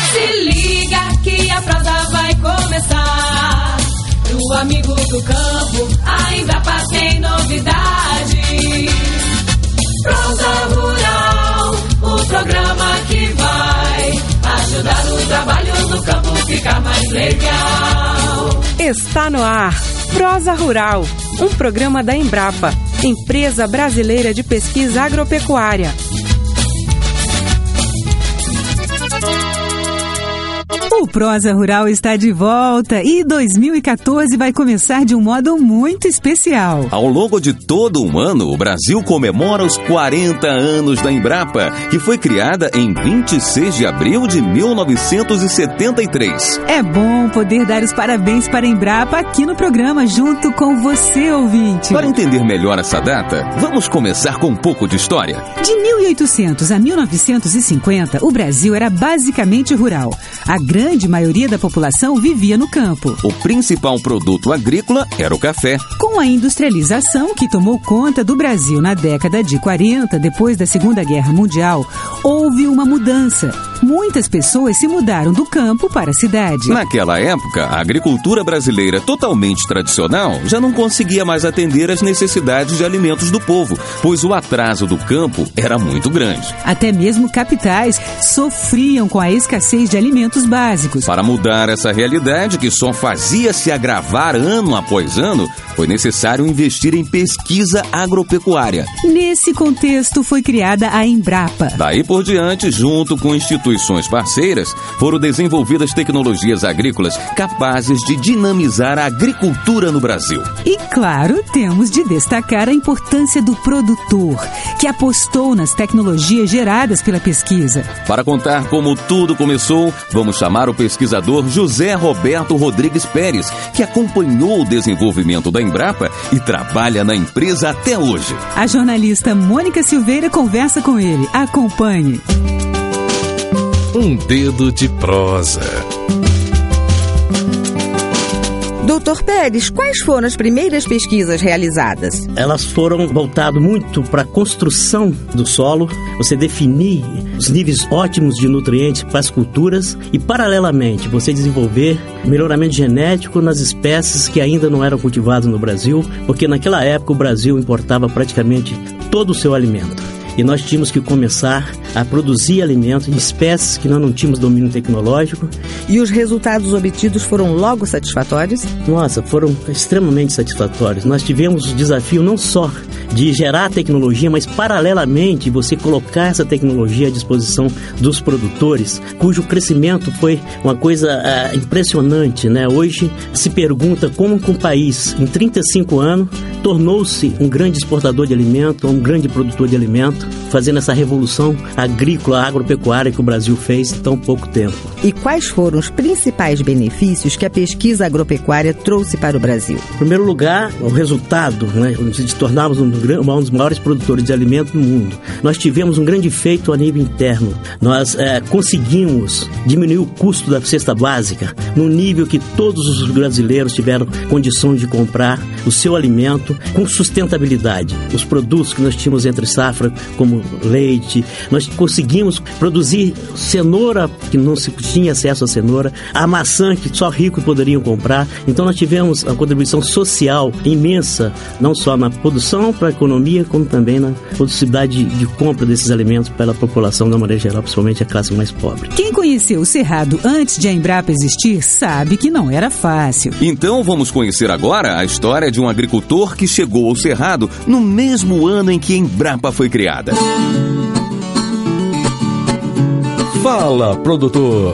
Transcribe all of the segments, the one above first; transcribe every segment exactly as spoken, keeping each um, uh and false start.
Se liga que a prosa vai começar. Pro amigo do campo, a Embrapa tem novidade. Prosa Rural, o programa que vai ajudar o trabalho no campo ficar mais legal. Está no ar, Prosa Rural, um programa da Embrapa, Empresa Brasileira de Pesquisa Agropecuária. O Prosa Rural está de volta e dois mil e quatorze vai começar de um modo muito especial. Ao longo de todo um ano, o Brasil comemora os quarenta anos da Embrapa, que foi criada em vinte e seis de abril de mil novecentos e setenta e três. É bom poder dar os parabéns para a Embrapa aqui no programa, junto com você, ouvinte. Para entender melhor essa data, vamos começar com um pouco de história. De mil e oitocentos a mil novecentos e cinquenta, o Brasil era basicamente rural. A grande A grande maioria da população vivia no campo. O principal produto agrícola era o café. Com a industrialização que tomou conta do Brasil na década de quarenta, depois da Segunda Guerra Mundial, houve uma mudança. Muitas pessoas se mudaram do campo para a cidade. Naquela época, a agricultura brasileira totalmente tradicional já não conseguia mais atender às necessidades de alimentos do povo, pois o atraso do campo era muito grande. Até mesmo capitais sofriam com a escassez de alimentos básicos. Para mudar essa realidade, que só fazia se agravar ano após ano, foi necessário investir em pesquisa agropecuária. Nesse contexto foi criada a Embrapa. Daí por diante, junto com instituições parceiras, foram desenvolvidas tecnologias agrícolas capazes de dinamizar a agricultura no Brasil. E claro, temos de destacar a importância do produtor, que apostou nas tecnologias geradas pela pesquisa. Para contar como tudo começou, vamos chamar o pesquisador José Roberto Rodrigues Pérez, que acompanhou o desenvolvimento da Embrapa e trabalha na empresa até hoje. A jornalista Mônica Silveira conversa com ele. Acompanhe. Um dedo de prosa. doutor Pérez, quais foram as primeiras pesquisas realizadas? Elas foram voltadas muito para a construção do solo, você definir os níveis ótimos de nutrientes para as culturas e, paralelamente, você desenvolver melhoramento genético nas espécies que ainda não eram cultivadas no Brasil, porque naquela época o Brasil importava praticamente todo o seu alimento. E nós tínhamos que começar a produzir alimentos em espécies que nós não tínhamos domínio tecnológico. E os resultados obtidos foram logo satisfatórios? Nossa, foram extremamente satisfatórios. Nós tivemos o desafio não só de gerar tecnologia, mas paralelamente você colocar essa tecnologia à disposição dos produtores, cujo crescimento foi uma coisa uh, impressionante, né? Hoje se pergunta como que um país, em trinta e cinco anos, tornou-se um grande exportador de alimento, um grande produtor de alimento, fazendo essa revolução agrícola, agropecuária que o Brasil fez em tão pouco tempo. E quais foram os principais benefícios que a pesquisa agropecuária trouxe para o Brasil? Em primeiro lugar, o resultado, né, de tornarmos um, um dos maiores produtores de alimentos do mundo. Nós tivemos um grande feito a nível interno. Nós é, conseguimos diminuir o custo da cesta básica no nível que todos os brasileiros tiveram condições de comprar o seu alimento com sustentabilidade. Os produtos que nós tínhamos entre safra, como leite, nós conseguimos produzir cenoura, que não se tinha acesso a cenoura, a maçã, que só ricos poderiam comprar. Então nós tivemos uma contribuição social imensa, não só na produção para a economia, como também na possibilidade de, de compra desses alimentos pela população, da maneira geral, principalmente a classe mais pobre. Quem conheceu o Cerrado antes de a Embrapa existir sabe que não era fácil. Então vamos conhecer agora a história de um agricultor que chegou ao Cerrado no mesmo ano em que a Embrapa foi criada. Fala, produtor!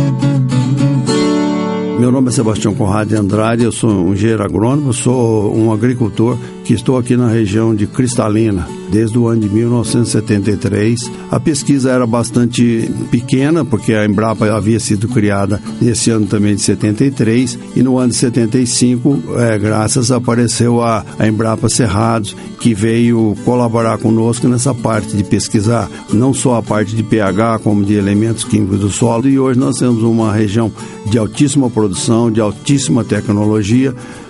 Meu nome é Sebastião Conrado de Andrade, eu sou um engenheiro agrônomo, sou um agricultor que estou aqui na região de Cristalina desde o ano de mil novecentos e setenta e três. A pesquisa era bastante pequena, porque a Embrapa havia sido criada nesse ano também de setenta e três, e no ano de setenta e cinco, é, graças, apareceu a, a Embrapa Cerrados, que veio colaborar conosco nessa parte de pesquisar, não só a parte de pH, como de elementos químicos do solo, e hoje nós temos uma região de altíssima produção, de altíssima tecnologia,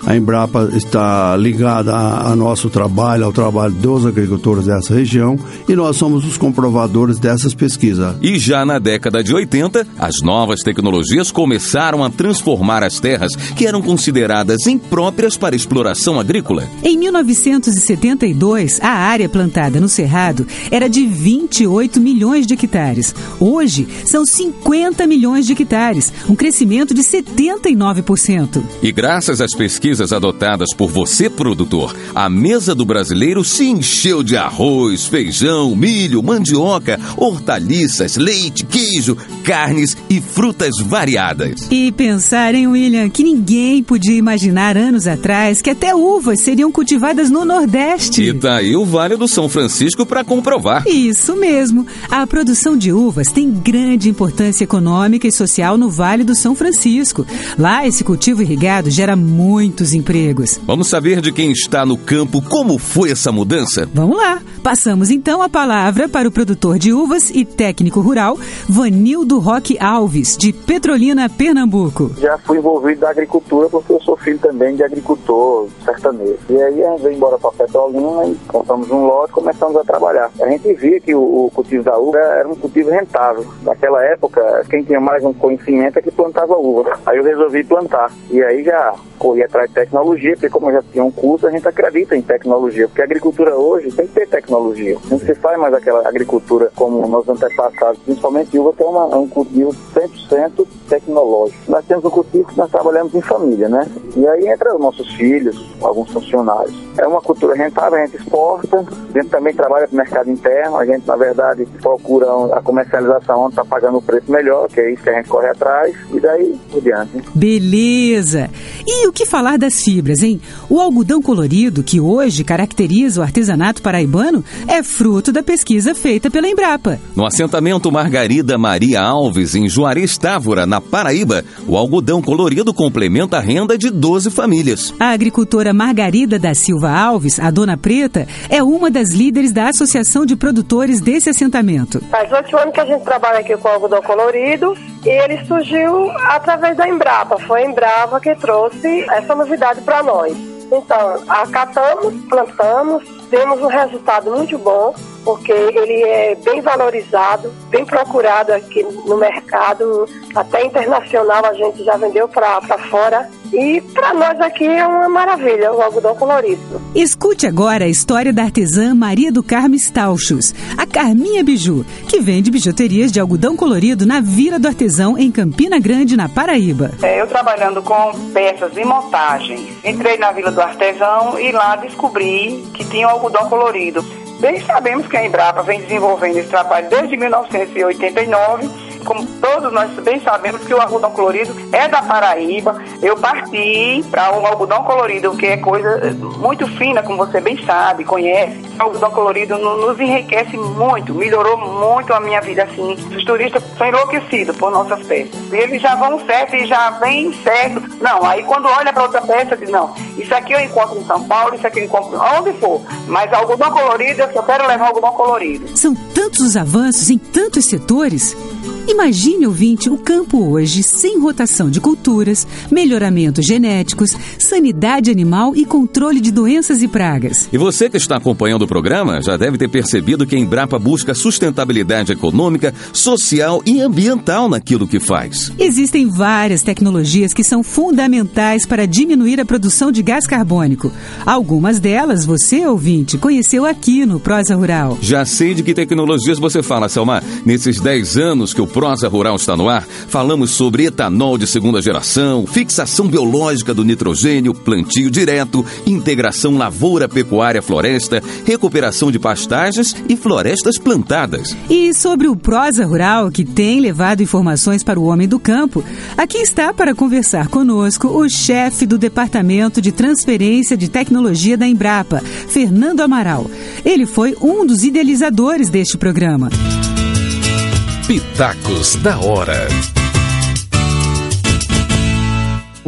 A Embrapa está ligada a, a nosso trabalho, ao trabalho dos agricultores dessa região, e nós somos os comprovadores dessas pesquisas. E já na década de oitenta, as novas tecnologias começaram a transformar as terras que eram consideradas impróprias para exploração agrícola. Em mil novecentos e setenta e dois, a área plantada no Cerrado era de vinte e oito milhões de hectares. Hoje, são cinquenta milhões de hectares, um crescimento de setenta e nove por cento. E graças às pesquisas adotadas por você, produtor, a mesa do brasileiro se encheu de arroz, feijão, milho, mandioca, hortaliças, leite, queijo, carnes e frutas variadas. E pensar, hein, William, que ninguém podia imaginar anos atrás que até uvas seriam cultivadas no Nordeste. E tá aí o Vale do São Francisco para comprovar. Isso mesmo. A produção de uvas tem grande importância econômica e social no Vale do São Francisco. Lá, esse cultivo irrigado gera muitos empregos. Vamos saber de quem está no campo como foi essa mudança? Vamos lá. Passamos então a palavra para o produtor de uvas e técnico rural, Vanildo Roque Alves, de Petrolina, Pernambuco. Já fui envolvido na agricultura porque eu sou filho também de agricultor sertanejo. E aí a gente veio embora para Petrolina e compramos um lote e começamos a trabalhar. A gente via que o, o cultivo da uva era um cultivo rentável. Naquela época, quem tinha mais um conhecimento é que plantava uva. Aí eu resolvi plantar. E aí já corri atrás de tecnologia, porque como eu já tinha um curso, a gente acredita em tecnologia, porque a agricultura hoje tem que ter tecnologia. Não se faz mais aquela agricultura como nos antepassados, principalmente uva, que é, uma, é um cultivo cem por cento tecnológico. Nós temos um cultivo que nós trabalhamos em família, né? E aí entra os nossos filhos, alguns funcionários. É uma cultura rentável, a gente exporta, a gente também trabalha com o mercado interno, a gente, na verdade, procura a comercialização onde está pagando o preço melhor, que é isso que a gente corre atrás, e daí por diante. Beleza! E o que falar das fibras, hein? O algodão colorido, que hoje caracteriza o artesanato paraibano, é fruto da pesquisa feita pela Embrapa. No assentamento Margarida Maria Alves, em Juarez Távora, na Paraíba, o algodão colorido complementa a renda de doze famílias. A agricultora Margarida da Silva Alves, a Dona Preta, é uma das líderes da Associação de Produtores desse assentamento. Faz oito anos que a gente trabalha aqui com algodão colorido e ele surgiu através da Embrapa. Foi a Embrapa que trouxe essa novidade para nós. Então, acatamos, plantamos, temos um resultado muito bom, porque ele é bem valorizado, bem procurado aqui no mercado, até internacional a gente já vendeu para fora. E para nós aqui é uma maravilha o algodão colorido. Escute agora a história da artesã Maria do Carmo Stauchus, a Carminha Biju, que vende bijuterias de algodão colorido na Vila do Artesão, em Campina Grande, na Paraíba. É, eu trabalhando com peças e montagens, entrei na Vila do Artesão e lá descobri que tinha algodão colorido. Bem sabemos que a Embrapa vem desenvolvendo esse trabalho desde mil novecentos e oitenta e nove. Como todos nós bem sabemos que o algodão colorido é da Paraíba, eu parti para um algodão colorido, que é coisa muito fina, como você bem sabe, conhece. O algodão colorido nos enriquece muito, melhorou muito a minha vida, assim. Os turistas são enlouquecidos por nossas peças. E eles já vão certo e já vem certo. Não, aí quando olha para outra peça, diz, não, isso aqui eu encontro em São Paulo, isso aqui eu encontro onde for. Mas algodão colorido, eu só quero levar algodão colorido. São tantos os avanços em tantos setores. Imagine, ouvinte, o campo hoje sem rotação de culturas, melhoramentos genéticos, sanidade animal e controle de doenças e pragas. E você que está acompanhando o programa já deve ter percebido que a Embrapa busca sustentabilidade econômica, social e ambiental naquilo que faz. Existem várias tecnologias que são fundamentais para diminuir a produção de gás carbônico. Algumas delas você, ouvinte, conheceu aqui no Prosa Rural. Já sei de que tecnologias você fala, Selma. Nesses dez anos que o Prosa Rural está no ar, falamos sobre etanol de segunda geração, fixação biológica do nitrogênio, plantio direto, integração lavoura-pecuária-floresta, recuperação de pastagens e florestas plantadas. E sobre o Prosa Rural, que tem levado informações para o homem do campo, aqui está para conversar conosco o chefe do Departamento de Transferência de Tecnologia da Embrapa, Fernando Amaral. Ele foi um dos idealizadores deste programa. Pitacos da Hora. O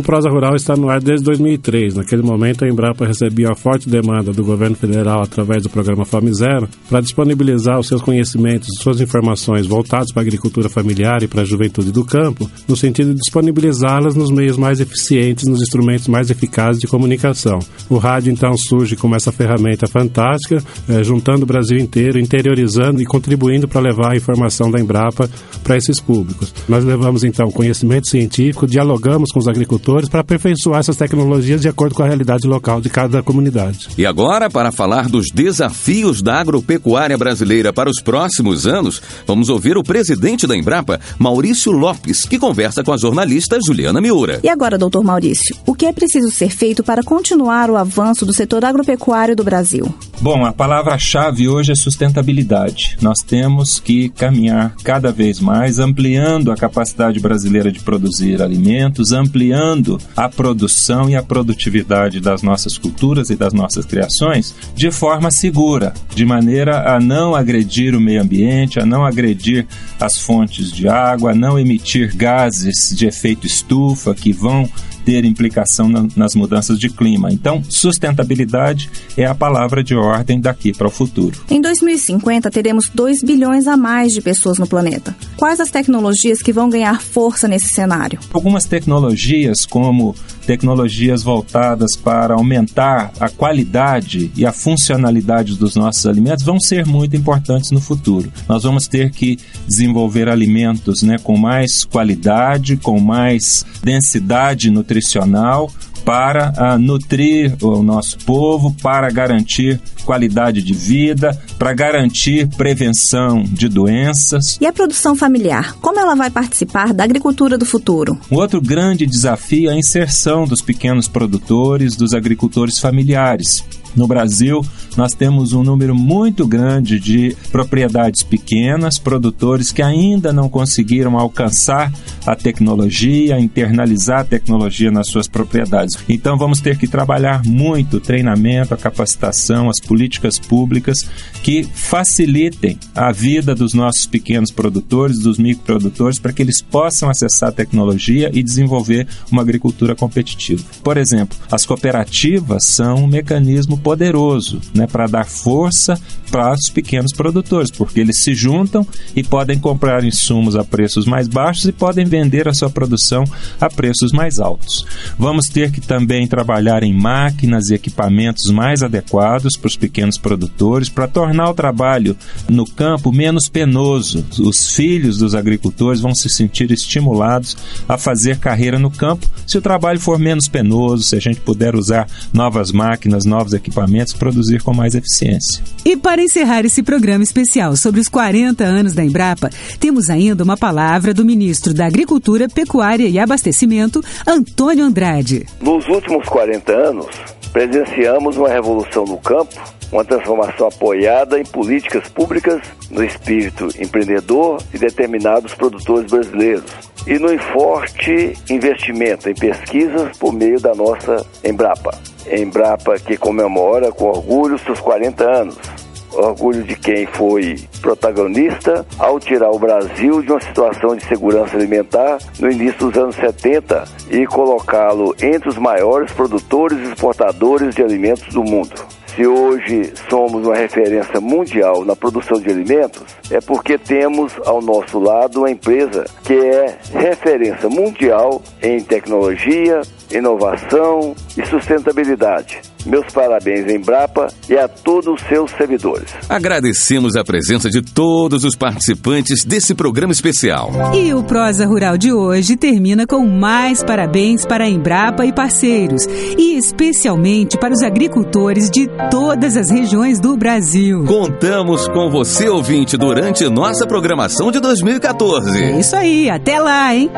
Prosa Rural está no ar desde dois mil e três. Naquele momento, a Embrapa recebia uma forte demanda do governo federal através do programa Fome Zero para disponibilizar os seus conhecimentos, suas informações voltadas para a agricultura familiar e para a juventude do campo, no sentido de disponibilizá-las nos meios mais eficientes, nos instrumentos mais eficazes de comunicação. O rádio, então, surge como essa ferramenta fantástica, eh, juntando o Brasil inteiro, interiorizando e contribuindo para levar a informação da Embrapa para esses públicos. Nós levamos, então, conhecimento científico, dialogamos com os agricultores para aperfeiçoar essas tecnologias de acordo com a realidade local de cada comunidade. E agora, para falar dos desafios da agropecuária brasileira para os próximos anos, vamos ouvir o presidente da Embrapa, Maurício Lopes, que conversa com a jornalista Juliana Miura. E agora, doutor Maurício, o que é preciso ser feito para continuar o avanço do setor agropecuário do Brasil? Bom, a palavra-chave hoje é sustentabilidade. Nós temos que caminhar cada vez mais, ampliando a capacidade brasileira de produzir alimentos, ampliando a produção e a produtividade das nossas culturas e das nossas criações de forma segura, de maneira a não agredir o meio ambiente, a não agredir as fontes de água, a não emitir gases de efeito estufa que vão ter implicação na, nas mudanças de clima. Então, sustentabilidade é a palavra de ordem daqui para o futuro. Em dois mil e cinquenta, teremos dois bilhões a mais de pessoas no planeta. Quais as tecnologias que vão ganhar força nesse cenário? Algumas tecnologias, como tecnologias voltadas para aumentar a qualidade e a funcionalidade dos nossos alimentos, vão ser muito importantes no futuro. Nós vamos ter que desenvolver alimentos, né, com mais qualidade, com mais densidade nutricional, para uh, nutrir o nosso povo, para garantir qualidade de vida, para garantir prevenção de doenças. E a produção familiar, como ela vai participar da agricultura do futuro? Um outro grande desafio é a inserção dos pequenos produtores, dos agricultores familiares. No Brasil, nós temos um número muito grande de propriedades pequenas, produtores que ainda não conseguiram alcançar a tecnologia, internalizar a tecnologia nas suas propriedades. Então, vamos ter que trabalhar muito o treinamento, a capacitação, as políticas públicas que facilitem a vida dos nossos pequenos produtores, dos microprodutores, para que eles possam acessar a tecnologia e desenvolver uma agricultura competitiva. Por exemplo, as cooperativas são um mecanismo poderoso, né, para dar força para os pequenos produtores, porque eles se juntam e podem comprar insumos a preços mais baixos e podem vender a sua produção a preços mais altos. Vamos ter que também trabalhar em máquinas e equipamentos mais adequados para os pequenos produtores, para tornar o trabalho no campo menos penoso. Os filhos dos agricultores vão se sentir estimulados a fazer carreira no campo se o trabalho for menos penoso, se a gente puder usar novas máquinas, novos equipamentos, produzir com mais eficiência. E para encerrar esse programa especial sobre os quarenta anos da Embrapa, temos ainda uma palavra do ministro da Agricultura, Pecuária e Abastecimento, Antônio Andrade. Nos últimos quarenta anos, presenciamos uma revolução no campo, uma transformação apoiada em políticas públicas no espírito empreendedor e determinados produtores brasileiros e no forte investimento em pesquisas por meio da nossa Embrapa. Embrapa que comemora com orgulho seus quarenta anos. Orgulho de quem foi protagonista ao tirar o Brasil de uma situação de segurança alimentar no início dos anos setenta e colocá-lo entre os maiores produtores e exportadores de alimentos do mundo. Se hoje somos uma referência mundial na produção de alimentos, é porque temos ao nosso lado uma empresa que é referência mundial em tecnologia, inovação e sustentabilidade. Meus parabéns, Embrapa, e a todos os seus servidores. Agradecemos a presença de todos os participantes desse programa especial. E o Prosa Rural de hoje termina com mais parabéns para a Embrapa e parceiros, e especialmente para os agricultores de todas as regiões do Brasil. Contamos com você, ouvinte, durante nossa programação de dois mil e quatorze. É isso aí, até lá, hein?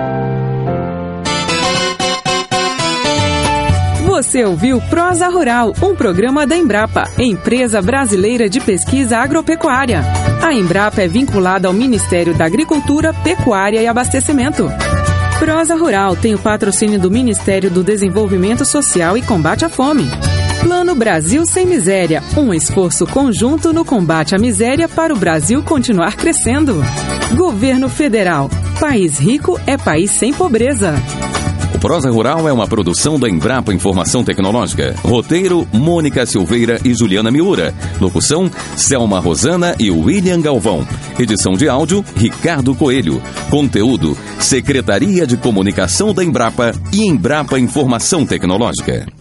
Você ouviu Prosa Rural, um programa da Embrapa, Empresa Brasileira de Pesquisa Agropecuária. A Embrapa é vinculada ao Ministério da Agricultura, Pecuária e Abastecimento. Prosa Rural tem o patrocínio do Ministério do Desenvolvimento Social e Combate à Fome. Plano Brasil Sem Miséria, um esforço conjunto no combate à miséria para o Brasil continuar crescendo. Governo Federal, país rico é país sem pobreza. Prosa Rural é uma produção da Embrapa Informação Tecnológica. Roteiro, Mônica Silveira e Juliana Miura. Locução, Selma Rosana e William Galvão. Edição de áudio, Ricardo Coelho. Conteúdo, Secretaria de Comunicação da Embrapa e Embrapa Informação Tecnológica.